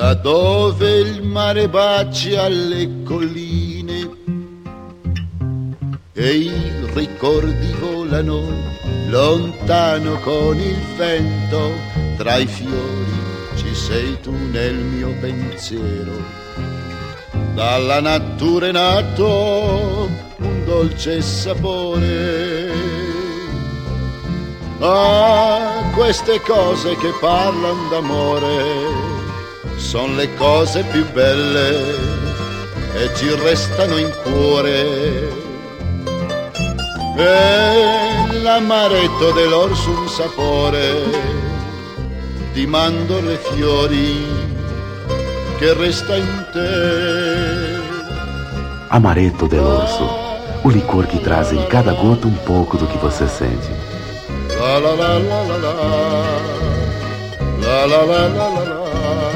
là dove il mare bacia alle colline e i ricordi volano lontano con il vento, tra i fiori ci sei tu nel mio pensiero. Dalla natura è nato un dolce sapore. Ah, queste cose che parlano d'amore son le cose più belle e ci restano in cuore. E l'amaretto dell'orso un sapore, ti mando le fiori che resta in te. Amaretto dell'orso, o licor que traz em cada gota um pouco do que você sente. La la la la la la la la la la la la.